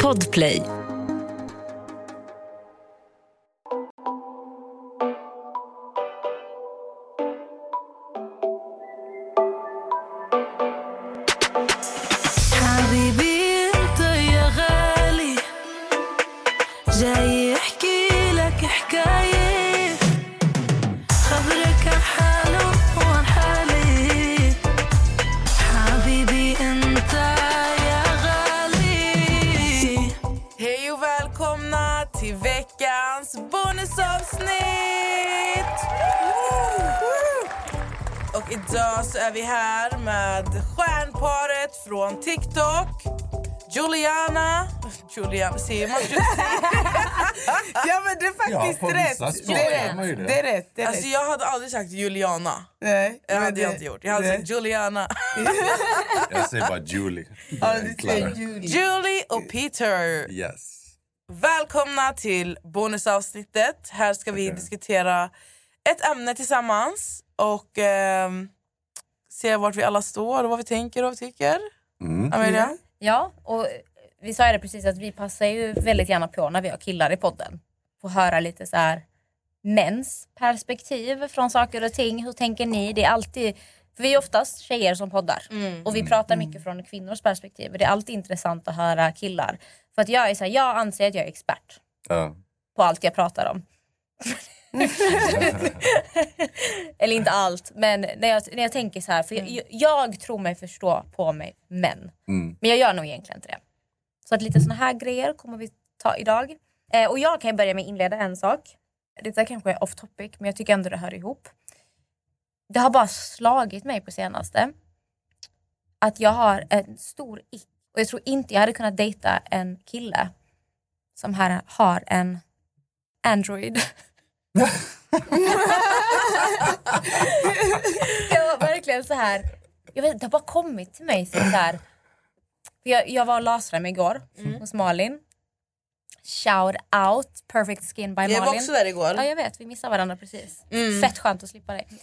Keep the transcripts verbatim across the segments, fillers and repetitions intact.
Podplay. Och idag så är vi här med stjärnparet från TikTok, Juliana. Juliana, ser man Ja, men det är faktiskt ja, rätt. Det är rätt. Det. Det är rätt. Det är alltså rätt. jag hade aldrig sagt Juliana. Nej, jag hade det, jag inte gjort. Jag hade det. sagt Juliana. Jag säger bara Julie. Ja, du säger Julie. Julie och Peter. Yes. Välkomna till bonusavsnittet. Här ska vi Okay. diskutera ett ämne tillsammans och eh, se vart vi alla står och vad vi tänker och vad vi tycker. Mm. Amelia? Ja, och vi sa det precis att vi passar ju väldigt gärna på när vi har killar i podden. Få höra lite så här mäns perspektiv från saker och ting. Hur tänker ni? Det är alltid, för vi är oftast tjejer som poddar. Mm. Och vi pratar mycket från kvinnors perspektiv. Och det är alltid intressant att höra killar. För att jag är så här, jag anser att jag är expert Ja. på allt jag pratar om. Eller inte allt, men när jag, när jag tänker så här, för jag, jag tror mig förstå på mig män. Mm. Men jag gör nog egentligen inte det. Så att lite såna här grejer kommer vi ta idag. Eh, och jag kan börja med att inleda en sak. Det där kanske är off topic, men jag tycker ändå det hör ihop. Det har bara slagit mig på senaste att jag har en stor ick. Och jag tror inte jag hade kunnat dejta en kille som här har en Android. Jag var verkligen så här. Jag vet, det har bara kommit till mig så här. Jag, jag var och lasrade mig igår mm. hos Malin. Shout out Perfect Skin by Malin. Jag var också där igår. Ja, jag vet, vi missar varandra precis. Mm. Fett skönt att slippa dig.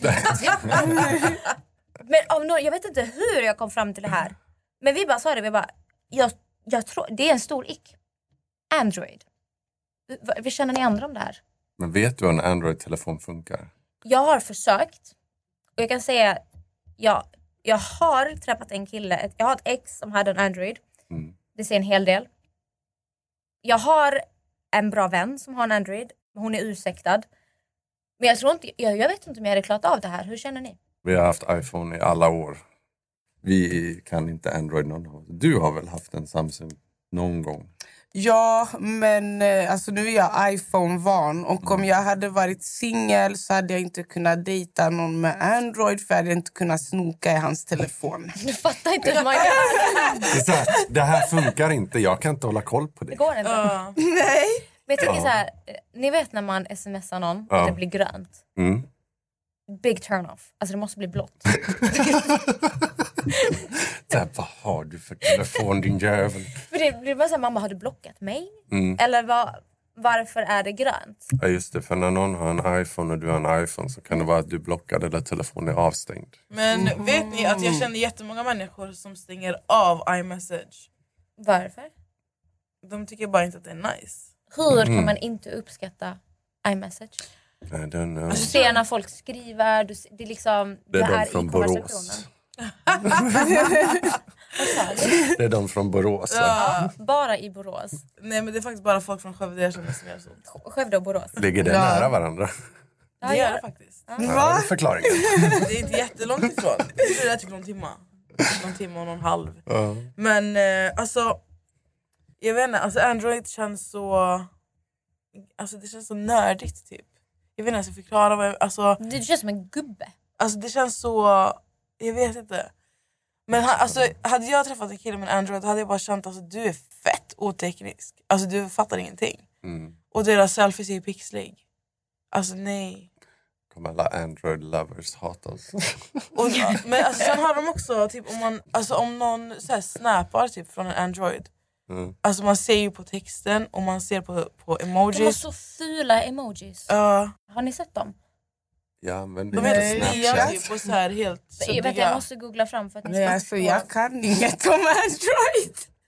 Men av någon, jag vet inte hur jag kom fram till det här. Men vi bara sa det, vi bara jag, jag tror, det är en stor ick. Android. Vi känner ni andra om det här? Men vet du hur en Android-telefon funkar? Jag har försökt. Och jag kan säga, ja, jag har träffat en kille. Jag har ett ex som hade en Android. Mm. Det ser en hel del. Jag har en bra vän som har en Android. Hon är ursäktad. Men jag tror inte, jag, jag vet inte om jag hade klarat av det här. Hur känner ni? Vi har haft iPhone i alla år. Vi kan inte Android någon gång. Du har väl haft en Samsung någon gång? Ja, men alltså, nu är jag iPhone-van. Och mm. om jag hade varit singel så hade jag inte kunnat dejta någon med Android. För jag hade inte kunnat snoka i hans telefon. Du fattar inte hur man gör. Det, är så här, det här funkar inte. Jag kan inte hålla koll på det. Det går inte. Uh. Nej. Men jag tänker så här, ni vet när man smsar någon och Ja. det blir grönt. Mm. Big turn off. Alltså det måste bli blått. Där, vad har du för telefon, din jävel? För det blir bara så här, mamma, har du blockat mig? Mm. Eller vad, varför är det grönt? Ja, just det. För när någon har en iPhone och du har en iPhone så kan det vara att du blockar eller telefonen är avstängd. Men mm. vet ni att jag känner jättemånga människor som stänger av iMessage? Varför? De tycker bara inte att det är nice. Hur Mm. kan man inte uppskatta iMessage? I don't know. Du ser när folk skriver, du, det är liksom... Det är de här från i Borås. konversationen. Vad sa du? Det är de från Borås. va? Ja. Bara i Borås. Nej, men det är faktiskt bara folk från Skövde som är sånt. Skövde och Borås. Ligger det Ja. nära varandra? Det gör det faktiskt. Ja, det är förklaringen. Det är inte jättelångt ifrån. Det är typ någon timme. Någon timme och någon halv. Ja. Men eh, alltså... Jag vet inte, alltså Android känns så... Alltså det känns så nördigt typ. Jag vet inte, jag ska förklara vad jag... Alltså, Du känns som en gubbe. alltså det känns så... Jag vet inte. Men ha, alltså, hade jag träffat en kille med en Android hade jag bara känt att alltså, du är fett oteknisk. Alltså du fattar ingenting. Mm. Och deras selfies är ju pixlig. Alltså nej. Kommer alla Android lovers hata oss. Och, men alltså, sen har de också typ om man alltså om någon så här snappar typ från en Android. Mm. Alltså man ser ju på texten och man ser på på emojis. De har så fula emojis. Uh, Har ni sett dem? Jag använder de är inte helt nya Snapchat. typ och så här helt Jag, vet, jag suddiga. måste googla fram för att ni Nej, ska alltså, förstå. jag kan inget om Android.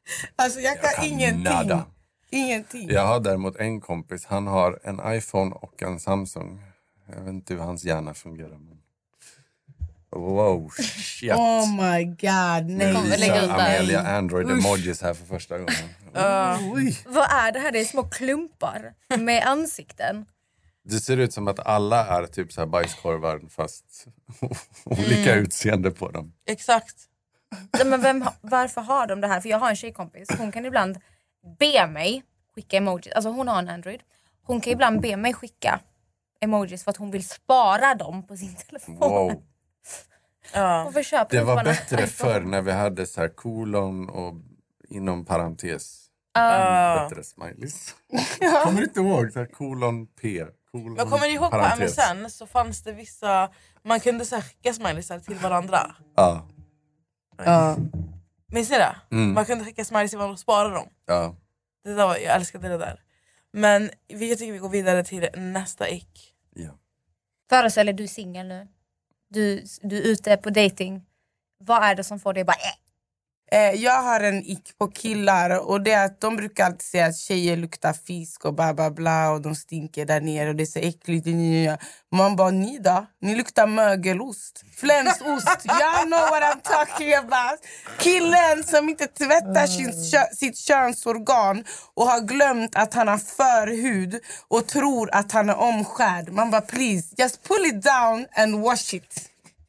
Alltså jag kan, Jag kan ingenting. nada. Ingenting. Jag har däremot en kompis. Han har en iPhone och en Samsung. Jag vet inte hur hans hjärna fungerar. Men... Wow, shit. Oh my god, Nu nej. kommer lägga ut visar där. Amelia Android-emojis här för första gången. Uh, Oj. Vad är det här? Det är små klumpar med ansikten. Det ser ut som att alla är typ så här bajskorvar fast olika Mm. utseende på dem. exakt. Ja, men vem, varför har de det här? För jag har en tjejkompis. Hon kan ibland be mig skicka emojis. Alltså hon har en Android. Hon kan ibland be mig skicka emojis för att hon vill spara dem på sin telefon. Wow. Ja. Hon får köpa Det dem var på en bättre iPhone. förr när vi hade så här kolon och inom parentes. Uh, Bättre smileys. Kommer du inte ihåg? Så här kolon P. Kolon, men kommer ni ihåg på M S N så fanns det vissa... Man kunde så här skicka smileysar till varandra. Ja. Ja. Minns ni det? Mm. Man kunde skicka smileys till varandra och spara dem. Ja. Det där var, jag älskade det där. Men vi- jag tycker vi går vidare till nästa ick. Ja. Föreställ dig, du är singel nu. Du, du är ute på dating. Vad är det som får dig bara... Äh. Eh, jag har en ick på killar och det är att de brukar alltid säga att tjejer luktar fisk och bla bla bla och de stinker där nere och det är så äckligt. Man bara, ni då? Ni luktar mögelost. Flänsost. You know what I'm talking about. Killen som inte tvättar sin, kö, sitt könsorgan och har glömt att han har förhud och tror att han är omskärd. Man bara, please, just pull it down and wash it.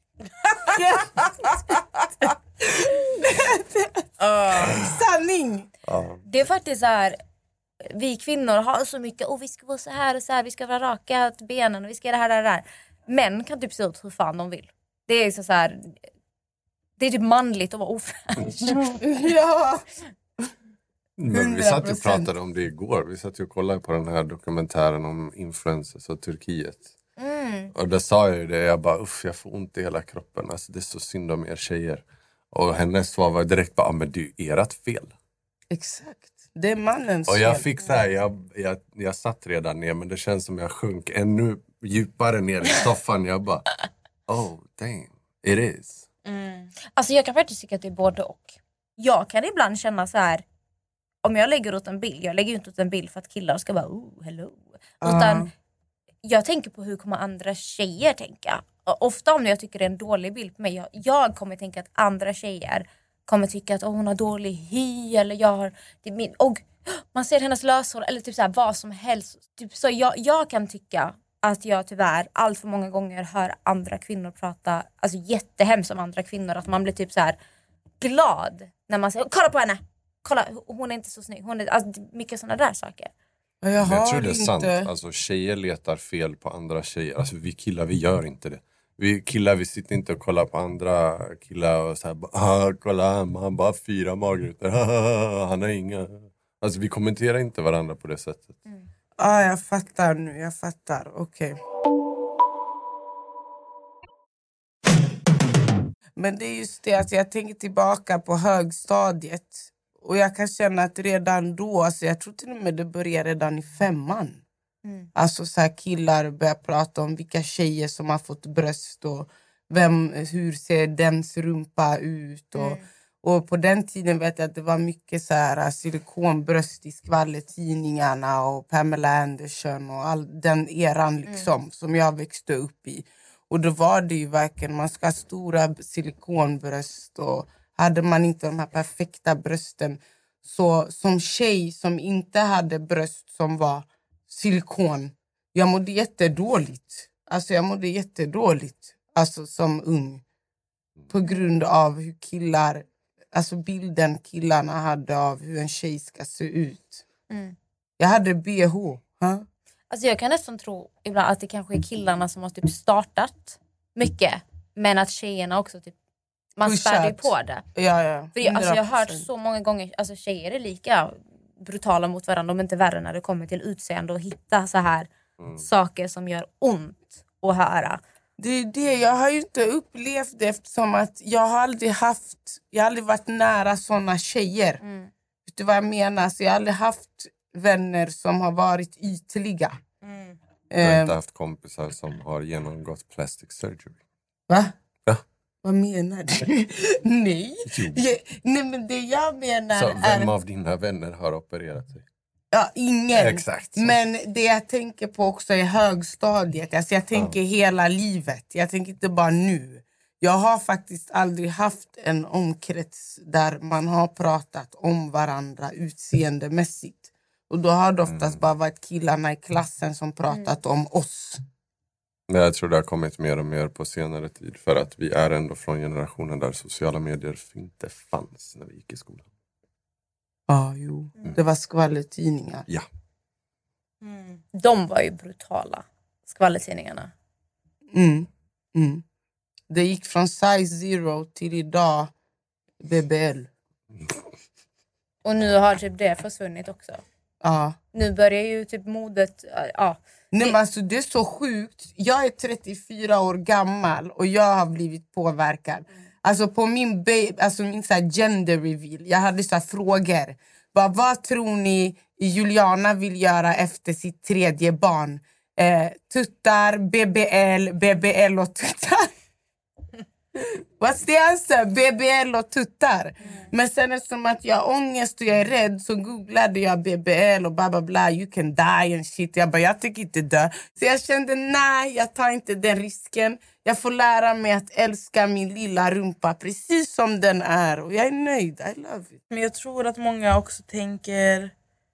Uh, Sanning! Det är faktiskt så här... Vi kvinnor har så mycket... Oh, vi ska vara så här och så här. Vi ska vara raka åt benen och vi ska göra det här och det här. Män kan typ se ut hur fan de vill. Det är så, så här... Det är typ manligt att vara ofräsch. Ja. Men vi satt ju och hundra procent. pratade om det igår. Vi satt ju och kollade på den här dokumentären om influencers och Turkiet. Mm. Och där sa jag ju det. Jag bara, uff, jag får ont i hela kroppen. Alltså, det är så synd om er tjejer. Och hennes svar var direkt bara, ah, men det är ju ert fel. Exakt. Det är mannens Och jag fel. fick så här, jag, jag, jag satt redan ner, men det känns som jag sjönk ännu djupare ner i soffan. Jag bara, oh damn, it is. mm. Alltså jag kan faktiskt tycka att det är både och. Jag kan ibland känna så här... Om jag lägger ut en bild... Jag lägger ju inte ut en bild för att killar ska vara, oh, hello. Utan Uh. jag tänker på hur kommer andra tjejer tänka. Och ofta om jag tycker det är en dålig bild på mig, jag, jag kommer tänka att andra tjejer kommer tycka att oh, hon har dålig hy eller jag har det är min, och man ser hennes löshår eller typ så här, vad som helst. Typ, så jag, jag kan tycka att jag tyvärr allt för många gånger hör andra kvinnor prata alltså jättehemskt om andra kvinnor, att man blir typ så här glad när man säger kolla på henne. Kolla, hon är inte så snygg. Hon är alltså, mycket såna där saker. Jag, Men jag har tror det är inte... sant. Alltså, tjejer letar fel på andra tjejer. Alltså, vi killar, vi gör inte det. Vi killar, vi sitter inte och kollar på andra killar och så här, ah, kolla han, han bara fyra magrutor. Han har inga. Alltså, vi kommenterar inte varandra på det sättet. Mm. Ja, ah, jag fattar nu. Jag fattar. Okej. Okay. Men det är just det att jag tänker tillbaka på högstadiet. Och jag kan känna att redan då, alltså jag tror till och med det började redan i femman. Mm. Alltså så här killar börjar prata om vilka tjejer som har fått bröst och vem, hur ser dens rumpa ut. Och, Mm. och på den tiden vet jag att det var mycket så här silikonbröst i skvallertidningarna och Pamela Anderson och all den eran liksom mm. som jag växte upp i. Och då var det ju verkligen, man ska ha stora silikonbröst och hade man inte de här perfekta brösten. Så som tjej som inte hade bröst som var silikon, jag mådde jättedåligt. Alltså jag mådde jättedåligt. Alltså som ung. På grund av hur killar, alltså bilden killarna hade av hur en tjej ska se ut. Mm. Jag hade B H. Huh? Alltså jag kan nästan tro ibland att det kanske är killarna som har typ startat mycket. Men att tjejerna också typ, man spärrar ju på det. Ja, ja. För jag, alltså jag har hört så många gånger, alltså tjejer är lika brutala mot varandra, de är inte värre när det kommer till utseende och hitta så här mm. saker som gör ont att höra. Det är det, jag har ju inte upplevt det eftersom att jag har aldrig haft, jag har aldrig varit nära såna tjejer. Mm. Vet du vad jag menar? Så jag har aldrig haft vänner som har varit ytliga. Mm. Jag har Eh, inte haft kompisar som har genomgått plastic surgery. Va? Ja. Vad menar du? Nej. Jag, nej, men det jag menar Så är... vem av dina vänner har opererat sig? Ja, ingen. Exakt. Men det jag tänker på också är högstadiet. Alltså jag tänker ja. hela livet. Jag tänker inte bara nu. Jag har faktiskt aldrig haft en omkrets där man har pratat om varandra utseendemässigt. Och då har det oftast mm. bara varit killarna i klassen som pratat mm. om oss. Jag tror det har kommit mer och mer på senare tid. För att vi är ändå från generationen där sociala medier inte fanns när vi gick i skolan. Ja, ah, jo. Mm. Det var skvallertidningar. Ja. Mm. De var ju brutala, skvallertidningarna. Mm. Mm. Det gick från size zero till idag B B L. Mm. Och nu har typ det försvunnit också. Ja. Nu börjar ju typ modet... Ja. Nej, men alltså, det är så sjukt. Jag är trettiofyra år gammal och jag har blivit påverkad. Mm. Alltså på min, ba- alltså min så här gender reveal, jag hade så här frågor. Bara, vad tror ni Juliana vill göra efter sitt tredje barn? Eh, tuttar, B B L, B B L och tuttar. What's the answer? B B L och tuttar. Mm. Men sen eftersom att jag har ångest och jag är rädd så googlade jag B B L och bla bla bla. You can die and shit. Jag bara, jag tänker inte dö. Så jag kände, nej, jag tar inte den risken. Jag får lära mig att älska min lilla rumpa precis som den är. Och jag är nöjd, I love it. Men jag tror att många också tänker,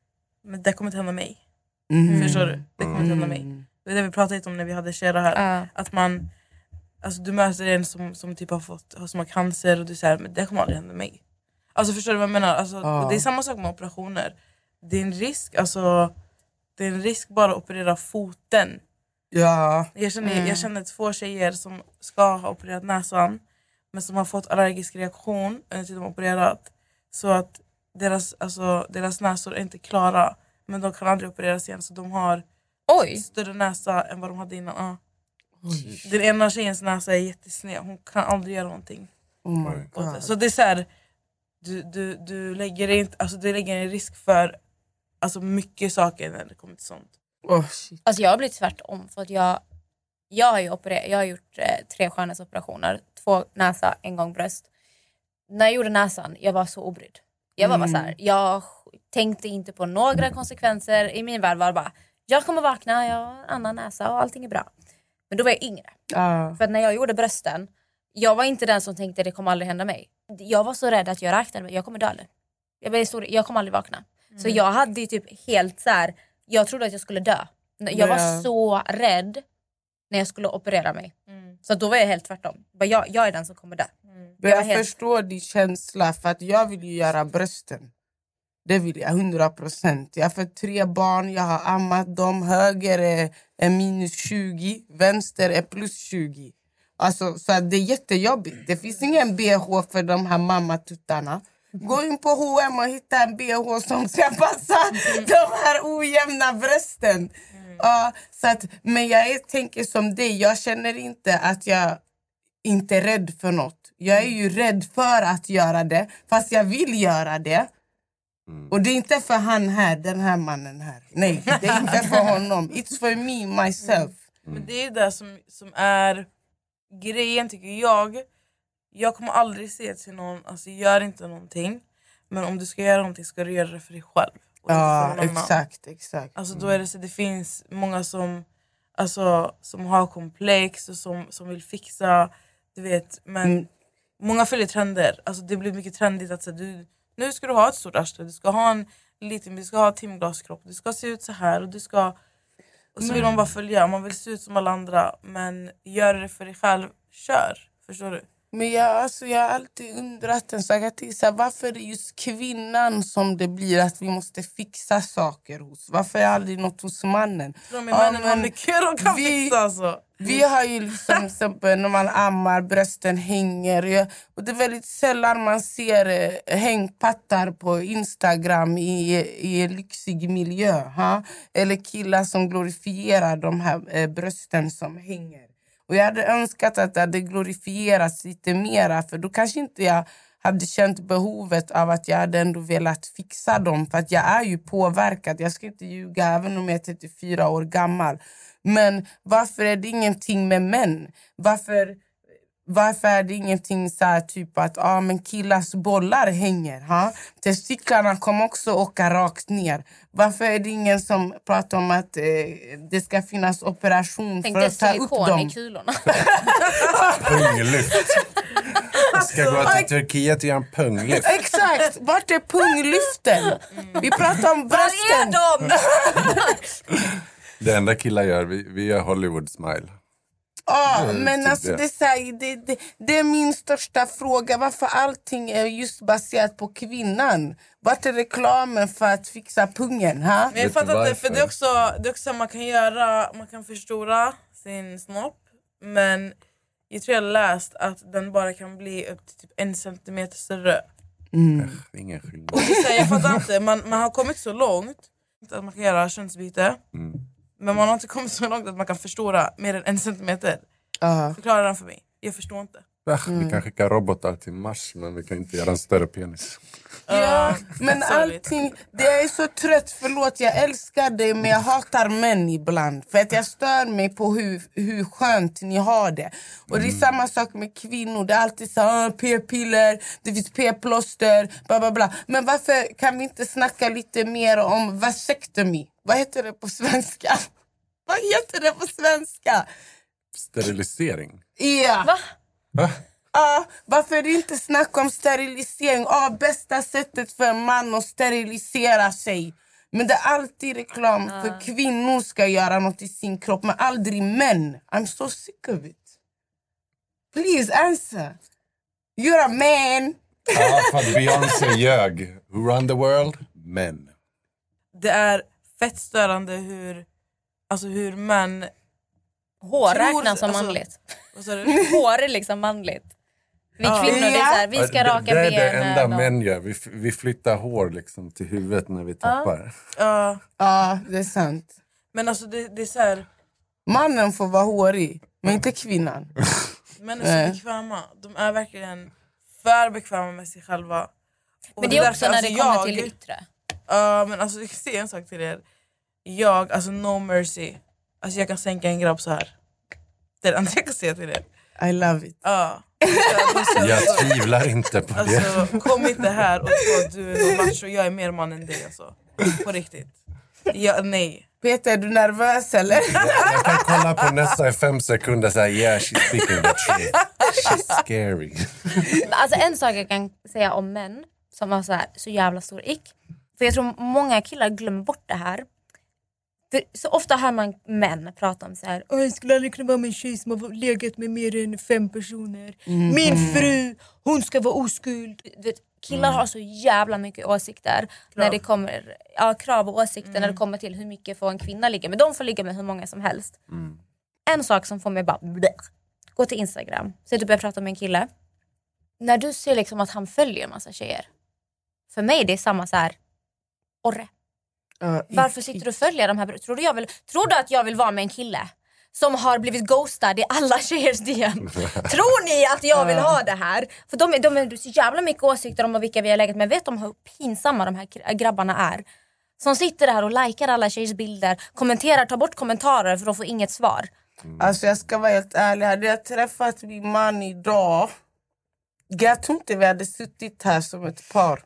men det kommer inte hända mig. Mm. Förstår du? Det kommer inte hända mig. Det är det vi pratade om när vi hade Shera här. Uh. Att man... Alltså du möter en som, som typ har fått som har cancer och du säger men det kommer aldrig hända mig. Alltså förstår du vad jag menar? Alltså, oh. Det är samma sak med operationer. Det är en risk, alltså det är en risk bara att operera foten. Ja. Jag känner, mm. jag känner två tjejer som ska ha opererat näsan men som har fått allergisk reaktion under tiden de opererat. Så att deras, alltså, deras näsor är inte klara men de kan aldrig opereras igen så de har Oj. större näsa än vad de hade innan. Ja. Oj. Den ena tjejens näsa är jättesned. Hon kan aldrig göra någonting. Oh my God. Så det är så här, du, du, du lägger inte, alltså du lägger en risk för alltså mycket saker när det kommer till sånt. Oh, shit. Alltså jag har blivit tvärtom för att jag jag har ju opererat, jag har gjort eh, tre skönhetsoperationer, två näsa, en gång bröst. När jag gjorde näsan, jag var så obrydd. Jag var mm. bara så här, jag tänkte inte på några konsekvenser. I min värld var det bara, jag kommer vakna, jag har en annan näsa och allting är bra. Men då var jag yngre. Uh. För att när jag gjorde brösten, jag var inte den som tänkte det kommer aldrig hända mig. Jag var så rädd att jag räknade med, jag kommer dö. Jag, blev stor, jag kommer aldrig vakna. Mm. Så jag hade ju typ helt så här, jag trodde att jag skulle dö. Jag yeah. var så rädd när jag skulle operera mig. Mm. Så då var jag helt tvärtom. Jag, jag är den som kommer dö. Mm. Jag, jag helt... förstår din känsla för att jag vill ju göra brösten. Det vill jag, hundra procent. Jag har fått tre barn, jag har ammat dem. Höger är, är minus tjugo, vänster är plus tjugo. Alltså, så att det är jättejobbigt. Det finns ingen B H för de här mammatuttarna. Gå in på H och M och hitta en B H som ska passa mm. de här ojämna brösten. Mm. Uh, så att, men jag är, tänker som dig, jag känner inte att jag inte är rädd för något. Jag är ju rädd för att göra det, fast jag vill göra det. Mm. Och det är inte för han här, den här mannen här. Nej, det är inte för honom. It's for me, myself. Mm. Men det är det som, som är grejen tycker jag. Jag kommer aldrig säga till någon, alltså gör inte någonting. Men om du ska göra någonting ska du göra det för dig själv. Ja, exakt, exakt. Alltså då är det så, det finns många som, alltså, som har komplex och som, som vill fixa, du vet. Men mm. många följer trender. Alltså det blir mycket trendigt att så, du, nu ska du ha ett stort arsle, du ska ha en liten, du ska ha timglaskropp, du ska se ut så här och du ska... Och så vill man bara följa, man vill se ut som alla andra. Men gör det för dig själv, kör, förstår du? Men jag, alltså, jag har alltid undrat en sak till, så här, varför är det just kvinnan som det blir att vi måste fixa saker hos? Varför är det aldrig något hos mannen? Men mannen har mycket de kan vi, fixa alltså. Vi har ju liksom exempel när man ammar, brösten hänger. Och det är väldigt sällan man ser eh, hängpattar på Instagram i, i lyxig miljö. Ha? Eller killar som glorifierar de här eh, brösten som hänger. Och jag hade önskat att det hade glorifierats lite mera. För då kanske inte jag hade känt behovet av att jag hade ändå velat fixa dem. För att jag är ju påverkad. Jag ska inte ljuga även om jag är trettiofyra år gammal. Men varför är det ingenting med män? Varför, Varför är det ingenting så här typ att ah, men killars bollar hänger? Ha? Testiklarna kommer också åka rakt ner. Varför är det ingen som pratar om att eh, det ska finnas operation Tänk för att ta upp dem? i kulorna. Punglyft. Jag ska gå till Turkiet och göra en punglyft. Exakt, vart är punglyften? Mm. Vi pratar om brösten. Var är de? Det enda killar gör, vi, vi gör Hollywood smile. Ja, Mm, men typ alltså det. det, är så här, det, det, det är min största fråga. Varför allting är just baserat på kvinnan? Vart är reklamen för att fixa pungen? Ha? Men jag Vet du fattar inte, för varför? det är också, det är också man kan göra, man kan förstora sin snopp, men jag tror jag läst att den bara kan bli upp till typ en centimeter större. Mm. Ingen skillnad. Och det är så här, jag fattar inte, man, man har kommit så långt att man kan göra könsbyte, Mm. men man har inte kommit så långt att man kan förstora mer än en centimeter. Ja. Förklara den för mig, jag förstår inte. Ach, vi kan skicka robotar till Mars, men vi kan inte göra en större penis. Ja, Uh, men sorgligt. allting, det är så trött, förlåt jag älskar dig men jag hatar män ibland. För att jag stör mig på hur, hur skönt ni har det. Och det är samma sak med kvinnor, det är alltid så ah, p-piller, det finns p-plåster, bla bla bla. Men varför kan vi inte snacka lite mer om vasectomy? Vad heter det på svenska? Vad heter det på svenska? Sterilisering. Ja. Va? Va? Ja, varför är det inte snack om sterilisering? Ja, bästa sättet för en man att sterilisera sig. Men det är alltid reklam Ja. för kvinnor ska göra något i sin kropp, men aldrig män. I'm so sick of it. Please answer. You're a man. Ja, för att Beyoncé ljög. Who run the world? Men. Det är fett störande hur, alltså hur män... Hår Tror- räknas som alltså- manligt. Vad sa du? Hår är liksom manligt. Vi Ja. kvinnor, det är så här, vi ska Ja, raka det, det är det benen. enda och- män gör. Vi, f- vi flyttar hår liksom till huvudet när vi tappar. Ja, Ja, det är sant. men alltså det, det är så här, Mannen får vara hårig, men inte kvinnan. män är så bekväma. De är verkligen för bekväma med sig själva. Och Men det är också därför, när det alltså, kommer jag, till det yttre. Ja, men alltså jag kan säga en sak till er. Jag, alltså no mercy. Alltså jag kan sänka en grabb så här. Det är det enda jag kan säga till er. I love it. Ja. Alltså, Jag tvivlar inte på det. alltså, kom inte här och tro att du är någon macho. Jag är mer man än dig alltså. På riktigt. Ja, nej. Peter, är du nervös eller? Jag kan kolla på nästa i fem sekunder och säga yeah, she's speaking the truth. She's scary. Alltså en sak jag kan säga om män som har så, här, så jävla stor ick. För jag tror många killar glömmer bort det här. För så ofta hör man män prata om så här: jag skulle aldrig kunna vara med en tjej som har legat med mer än fem personer. Mm. Min fru, hon ska vara oskuld. Du vet, killar Mm. har så jävla mycket åsikter när det kommer, ja, krav och åsikter Mm. när det kommer till hur mycket får en kvinna ligga med. De får ligga med hur många som helst. Mm. En sak som får mig bara bleh. Gå till Instagram, så du börjar prata med en kille. När du ser liksom att han följer en massa tjejer. För mig det är samma så här. Orre. Uh, Varför sitter du och följer de här? Tror du, jag vill, tror du att jag vill vara med en kille som har blivit ghostad i alla tjejers D M? Tror ni att jag vill ha det här? För de, är- de är så jävla mycket åsikter om vilka vi har läget. Men vet de hur pinsamma de här grabbarna är? Som sitter där och likar alla tjejers bilder. Kommenterar, tar bort kommentarer för att få inget svar. Alltså jag ska vara helt ärlig, hade jag träffat min man idag, jag tror inte vi hade suttit här som ett par.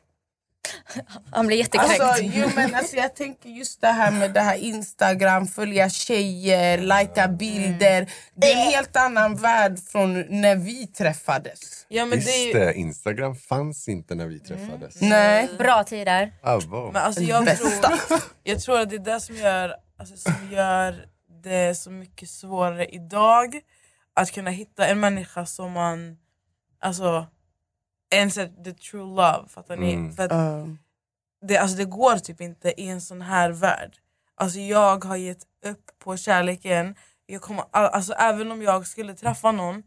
Han blir jättekränkt. Alltså, jo, men alltså, jag tänker just det här med det här Instagram, följa tjejer, likea bilder. Det är en helt annan värld från när vi träffades. Ja, men det är Just ju, det, Instagram fanns inte när vi träffades. Nej. Bra tider. Ah, wow. men alltså jag tror, jag tror att det är det som gör, alltså, som gör det så mycket svårare idag. Att kunna hitta en människa som man, alltså, en så the true love, fattar ni? Mm. För att Uh, det, alltså, det går typ inte i en sån här värld. Alltså jag har gett upp på kärleken. Jag kommer, all- alltså, även om jag skulle träffa någon,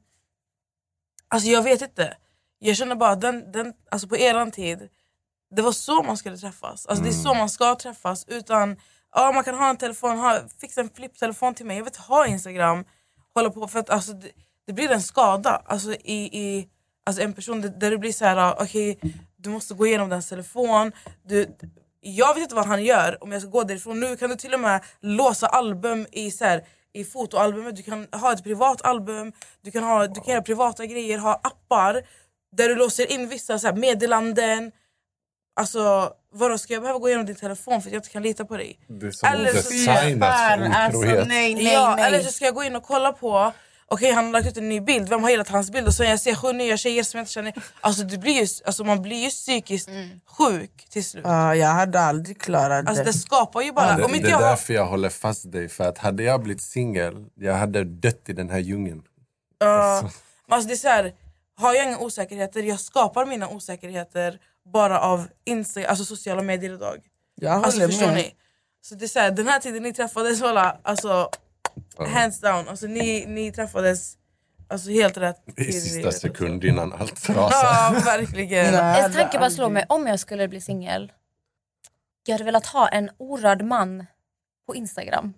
alltså jag vet inte. Jag känner bara att den, den, alltså på eran tid, det var så man skulle träffas. Alltså det är så man ska träffas. Utan, ja, man kan ha en telefon, ha, fixa en flipptelefon till mig. Jag vet ha Instagram, hålla på, för att alltså, det, det blir en skada. Alltså i, i alltså, en person där, där det blir så här, okej, okay, du måste gå igenom den telefon. Du, jag vet inte vad han gör om jag ska gå därifrån. Nu kan du till och med låsa album i så här, i fotoalbumet. Du kan ha ett privat album. Du kan, ha, du kan göra privata grejer. Ha appar där du låser in vissa så här, meddelanden. Alltså, vadå, ska jag behöva gå igenom din telefon för att jag inte kan lita på dig? Det är som eller så, designat för alltså, otrohet. nej, nej, ja, nej. eller så ska jag gå in och kolla på... Okej, han har lagt ut en ny bild. Vem har gillat hans bild? Och så jag ser sju nya tjejer som jag inte känner. Alltså, det blir ju, alltså man blir ju psykiskt mm. sjuk till slut. Ja, jag hade aldrig klarat det. Alltså det skapar ju bara... Det, om inte det är jag har... därför jag håller fast dig. För att hade jag blivit singel, jag hade dött i den här djungeln. Uh, alltså. alltså det är så här, har jag inga osäkerheter, jag skapar mina osäkerheter bara av Instagram, alltså sociala medier idag. Jag håller alltså, förstår med. ni? Så det är så här, den här tiden ni träffades, alla, alltså uh. hands down, alltså ni, ni träffades alltså helt rätt. I sista sekund innan allt rasar. Ja, verkligen. En tanke bara slår mig, om jag skulle bli singel, jag hade velat ha en orörd man på Instagram.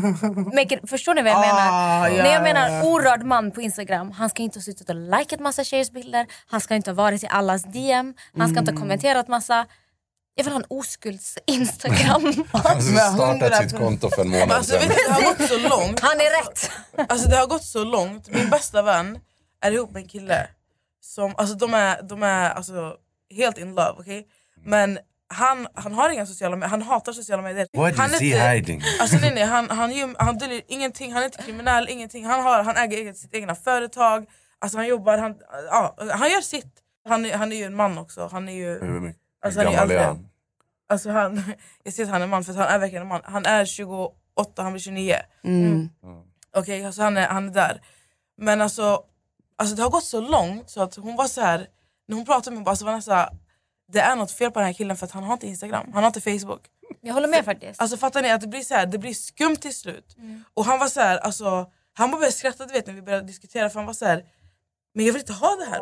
Men, förstår ni vad jag menar? Ah, ja, När jag menar ja. orörd man på Instagram, han ska inte ha suttit och likat massa tjejers bilder, han ska inte ha varit i allas D M, han ska inte ha kommenterat massa. Jag vill ha en oskulds Instagram. Han startat sitt konto för en månad alltså, sedan. vet du, det har gått så långt. Han är rätt. Alltså det har gått så långt. Min bästa vän är ihop med en kille som, alltså de är, de är alltså, helt in love, okej? Okay? Men han, han har inga sociala medier, han hatar sociala medier. What han is inte, he hiding? Alltså nej, nej, han, han, han, han döljer ingenting, han är inte kriminell, ingenting. Han, har, han äger eget, sitt egna företag, alltså han jobbar, han, ja, han gör sitt. Han, han är ju en man också, han är ju... Hur Alltså, han är gammal är äldre. han? Alltså han, jag ser att han är man för att han är verkligen en man. Han är tjugoåtta, han blir tjugonio. Mm. Mm. Okej, okay, alltså han är, han är där. Men alltså, alltså det har gått så långt så att hon var så här, när hon pratade med mig bara så var det så här, det är något fel på den här killen för att han har inte Instagram, han har inte Facebook. Jag håller med faktiskt. Alltså fattar ni att det blir så här, det blir skumt till slut. Mm. Och han var så här, alltså han bara började skratta, du vet, när vi började diskutera, för han var så här, men jag vill inte ha det här.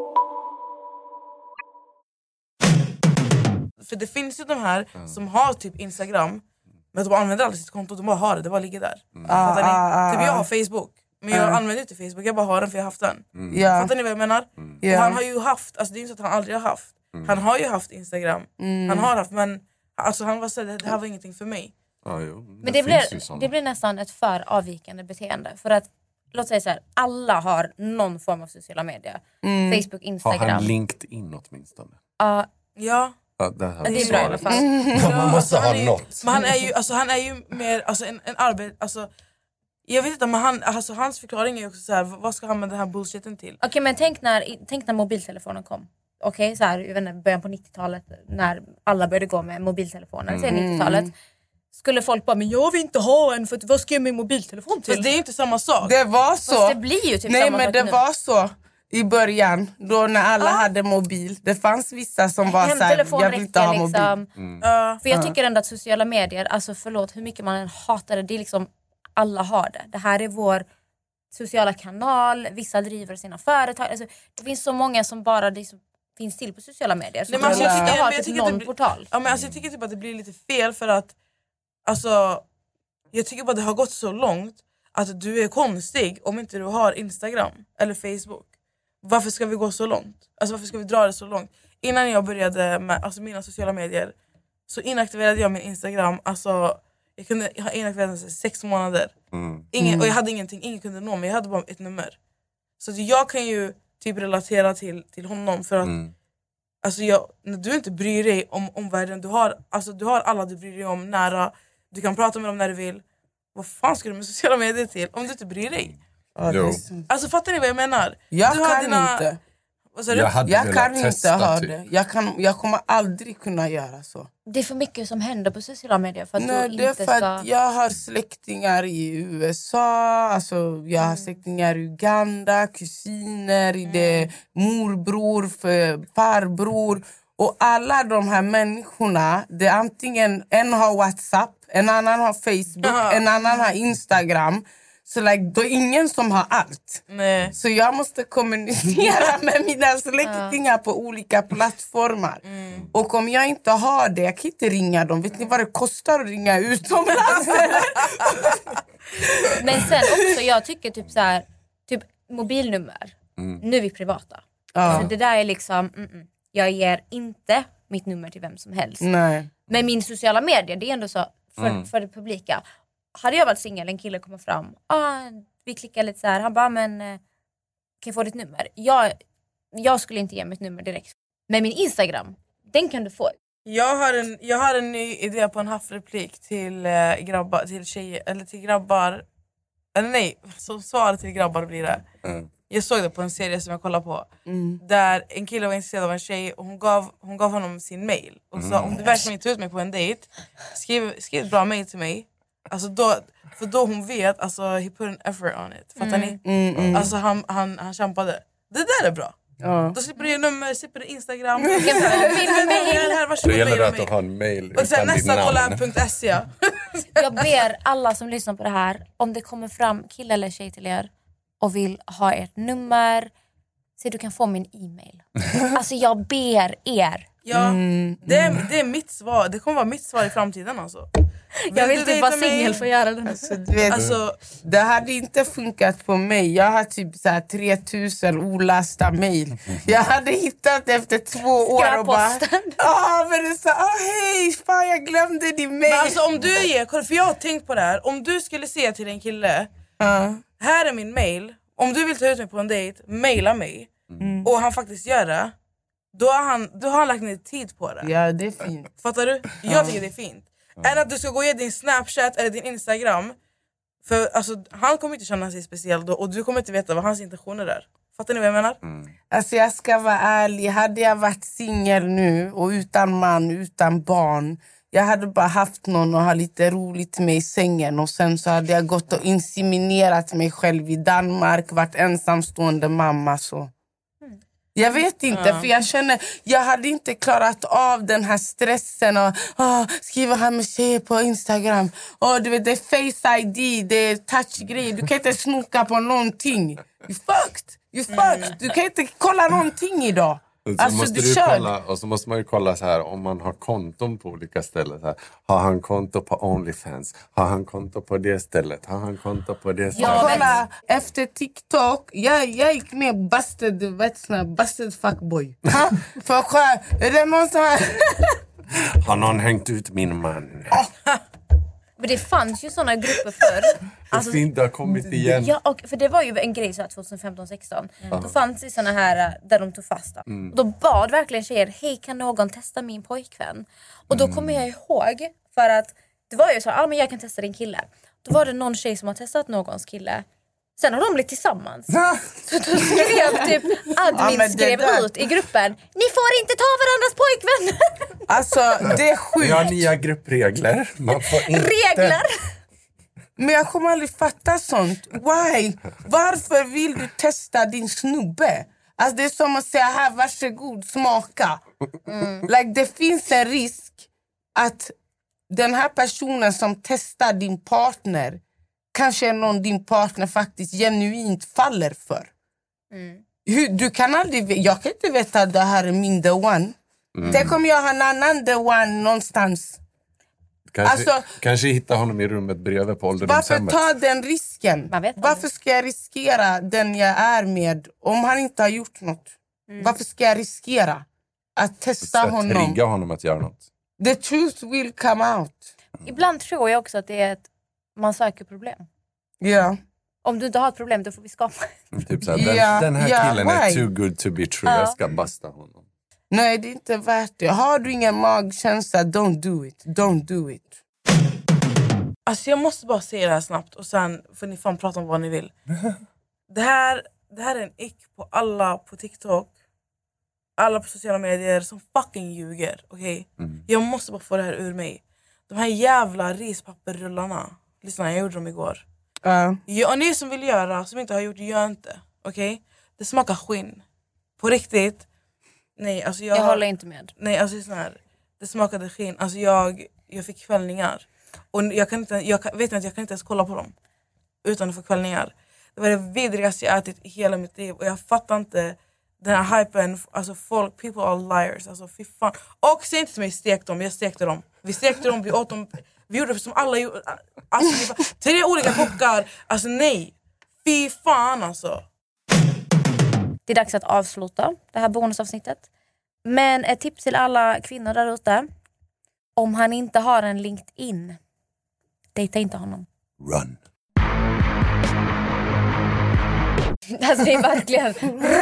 För det finns ju de här mm. som har typ Instagram, men de använder aldrig sitt konto, de bara har det, det bara ligger där. Mm. Fattar ni? Ah, typ jag har Facebook, men jag mm. använder inte Facebook, jag bara har den för jag har haft den. Mm. Yeah. Fattar ni vad jag menar? Mm. Och han har ju haft, alltså det är inte så att han aldrig har haft. Mm. Han har ju haft Instagram, mm. han har haft, men alltså han var så här, det här var ingenting för mig. Ah, jo, det men det blir, det blir nästan ett för avvikande beteende. För att, låt säga så här, alla har någon form av sociala medier. Mm. Facebook, Instagram. Har han LinkedIn åtminstone? Uh, ja. Ja, det, här det är bra i alla fall. Ja, man måste ha är, något. Men han är ju, alltså, han är ju mer alltså, en, en arbete... Alltså, jag vet inte, men han, alltså, hans förklaring är ju också så här, vad ska han med den här bullshiten till? Okej, okay, men tänk när, tänk när mobiltelefonen kom. Okej, okay, så här, jag vet inte, början på nittiotalet när alla började gå med mobiltelefoner. Mm. nittiotalet. Skulle folk bara, men jag vill inte ha en, för vad ska jag med mobiltelefon till? Fast det är ju inte samma sak. Det var så. Fast det blir ju typ Nej, samma men sak det nu. var så i början, då när alla ah. hade mobil. Det fanns vissa som var såhär, jag vill inte ha mobil. Liksom. Mm. Uh, för jag tycker ändå att sociala medier, alltså förlåt hur mycket man än hatar det, det är liksom, alla har det. Det här är vår sociala kanal, vissa driver sina företag. Alltså, det finns så många som bara liksom finns till på sociala medier. Så Nej, men alltså, jag tycker, har jag typ tycker någon det, portal. Ja, men alltså, jag tycker typ att det blir lite fel för att alltså, jag tycker bara att det har gått så långt att du är konstig om inte du har Instagram eller Facebook. Varför ska vi gå så långt? Alltså varför ska vi dra det så långt? Innan jag började med alltså, mina sociala medier så inaktiverade jag min Instagram. Alltså, jag kunde jag har inaktiverat den i sex månader. Mm. Ingen, och jag hade ingenting, ingen kunde nå mig. Jag hade bara ett nummer. Så jag kan ju typ relatera till, till honom för att mm. alltså, jag, när du inte bryr dig om, om världen, du har, alltså, du har alla du bryr dig om nära. Du kan prata med dem när du vill. Vad fan ska du med sociala medier till om du inte bryr dig? Ja, jo. Alltså fattar ni vad jag menar? Jag du kan dina... inte. Jag, hade jag kan inte ha typ. det. Jag, kan, jag kommer aldrig kunna göra så. Det är för mycket som händer på sociala medier för att Nej, du det är inte för ska... att jag har släktingar i U S A, alltså jag har släktingar i Uganda, kusiner, i det, morbror, för, farbror. Och alla de här människorna, det är antingen en har WhatsApp, en annan har Facebook, ja. en annan har Instagram. Så like, då är ingen som har allt. Nej. Så jag måste kommunicera med mina släktingar på olika plattformar. Mm. Och om jag inte har det, jag kan inte ringa dem. Vet ni vad det kostar att ringa utomlands? Men sen också, jag tycker typ så här, typ mobilnummer. Mm. Nu är vi privata. Ja. Så det där är liksom, mm-mm. jag ger inte mitt nummer till vem som helst. Nej. Men min sociala medier, det är ändå så för, mm. för det publika. hade jag varit singel, en kille kommer fram. Ah, vi klickar lite så här. Han bara, men eh, kan jag få ditt nummer? Jag, jag skulle inte ge mitt nummer direkt. Men min Instagram, den kan du få. Jag har en, jag har en ny idé på en haffreplik till eh, grabbar, till tjejer, eller till grabbar. Eller nej, så svar till grabbar blir det. Mm. Jag såg det på en serie som jag kollade på. Mm. Där en kille var intresserad av en tjej och hon gav, hon gav honom sin mail. Och mm. sa, om du verkligen inte tar ut mig på en dejt, skriv, skriv ett bra mail till mig. Alltså då, för då hon vet, alltså he put an effort on it. Fattar mm. ni? Mm, mm. Alltså han, han, han kämpade. Det där är bra. Ja. Då slipper du nummer, slipper du Instagram. Min mail. Då gäller det att du har en mail och sen nästa kolla punkt se. Jag ber alla som lyssnar på det här, om det kommer fram kille eller tjej till er och vill ha ert nummer, så du kan få min e-mail. Alltså jag ber er. Ja, mm, det, är, det är mitt svar. Det kommer vara mitt svar i framtiden alltså. Jag vill typ vara singel för att göra det. Alltså, du vet, alltså, det hade inte funkat på mig. Jag har typ så här tre tusen olästa mejl. Jag hade hittat efter två år och bara... Ja, men det är så oh, hej, fan jag glömde din mejl. Alltså om du ger, för jag har tänkt på det här. Om du skulle säga till en kille, uh. här är min mail. Om du vill ta ut mig på en dejt, maila mig. Mm. Och han faktiskt gör det. Då har han, då har han lagt ner tid på det. Ja, det är fint. Fattar du? Jag tycker det är fint. Än att du ska gå i din Snapchat eller din Instagram. För alltså, han kommer inte känna sig speciell då. Och du kommer inte veta vad hans intentioner är. Fattar ni vad jag menar? Mm. Alltså jag ska vara ärlig. Hade jag varit singel nu och utan man, utan barn, jag hade bara haft någon och ha lite roligt med i sängen. Och sen så hade jag gått och inseminerat mig själv i Danmark. Varit ensamstående mamma så... Jag vet inte, ja. För jag känner jag hade inte klarat av den här stressen och oh, skriva här med tjejer på Instagram. Oh, du vet, det är Face I D, det är touch-grejer. Du kan inte snoka på någonting. You fucked, you fucked. Du kan inte kolla någonting idag. Så alltså, måste du du kolla, och så måste man ju kolla så här om man har konton på olika ställen. Så här, har han konto på OnlyFans? Har han konto på det stället? Har han konto på det stället? Ja, kolla, efter TikTok, jag, jag gick med busted, vet du, busted fuckboy. För själv, är det någon så här? Har någon hängt ut min man? Men det fanns ju såna grupper förr. Alltså, det inte har kommit igen. Ja, och, för det var ju en grej så här tjugohundrafemton sexton. Mm. Då fanns det såna här där de tog fasta. Mm. Och då bad verkligen tjejer, hej kan någon testa min pojkvän? Och då mm. kommer jag ihåg, för att det var ju så, ja ah, men jag kan testa din kille. Då var det någon tjej som har testat någons kille. Sen har de blivit tillsammans. Så då skrev typ admin ja, skrev där... ut i gruppen, ni får inte ta varandras pojkvänner. Alltså det är sjukt. Vi har nya gruppregler. Man får inte... Regler. Men jag kommer aldrig fatta sånt. Why? Varför vill du testa din snubbe? Alltså det är som att säga här, varsågod, smaka. Mm. Like, det finns en risk att den här personen som testar din partner kanske är någon din partner faktiskt genuint faller för. Mm. Hur, du kan aldrig, jag kan inte veta att det här är min the one. Mm. Tänk om jag har en annan the one någonstans. Kanske, alltså, kanske hitta honom i rummet bredvid på ålderdomshemmet. Varför ta den risken? Varför ska jag riskera den jag är med om han inte har gjort något? Mm. Varför ska jag riskera att testa så honom? Trigga honom att göra något. The truth will come out. Mm. Ibland tror jag också att det är ett man söker problem. Ja. Yeah. Om du inte har ett problem, då får vi skapa. Typ såhär, den, yeah, den här yeah, killen why? är too good to be true. Uh. Jag ska basta honom. Nej, det är inte värt det. Har du ingen magkänsla, don't do it. Don't do it. Alltså jag måste bara säga det här snabbt. Och sen får ni fan prata om vad ni vill. Det här, det här är en ick på alla på TikTok. Alla på sociala medier som fucking ljuger. Okay? Mm. Jag måste bara få det här ur mig. De här jävla rispapperrullarna. Lyssna, jag gjorde dem igår. Uh. Ja, och ni som vill göra, som inte har gjort, gör inte. Okej? Okay? Det smakar skinn. På riktigt. Nej, alltså jag... Jag håller inte med. Nej, alltså sån här, det smakade skinn. Alltså jag, jag fick kvällningar. Och jag kan inte, jag kan, vet inte, jag kan inte ens kolla på dem. Utan att få kvällningar. Det var det vidrigaste jag ätit i hela mitt liv. Och jag fattar inte den här hypen. Alltså folk, people are liars. Alltså fy fan. Och säg inte till mig, stek dem. Jag stekte dem. Vi stekte dem, vi åt dem. Vi gjorde det som alla gjorde. Alltså, tre olika kockar. Alltså nej. Fy fan alltså. Det är dags att avsluta det här bonusavsnittet. Men ett tips till alla kvinnor där ute. Om han inte har en LinkedIn, dejta inte honom. run. Alltså det är verkligen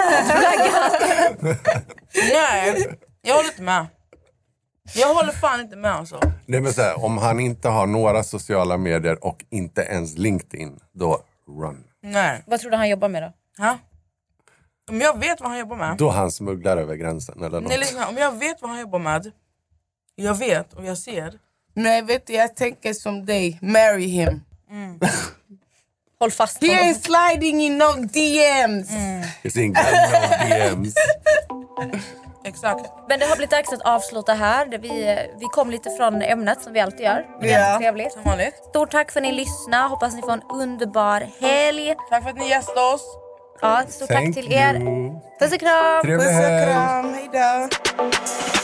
Nej, jag håller inte med. Jag håller fan inte med alltså. Nej, men så här, om han inte har några sociala medier och inte ens LinkedIn, då run. Nej. Vad tror du han jobbar med då? Ha? Om jag vet vad han jobbar med. Då han smugglar över gränsen eller något. Nej, liksom, om jag vet vad han jobbar med. Jag vet och jag ser. Nej, vet du, jag tänker som dig. Marry him. Mm. Håll fast He honom. ain't sliding in no D Ms. Mm. He's in got no D Ms. Exakt. Men det har blivit dags att avsluta här. Det Vi, vi kom lite från ämnet som vi alltid gör. Väldigt Ja. trevligt. Som vanligt. Stort tack för att ni lyssnade. Hoppas ni får en underbar helg. Tack för att ni gästade oss. Ja, stort tack Thank till er. you. Puss och kram. Trevlig Puss och helg. kram, hejdå.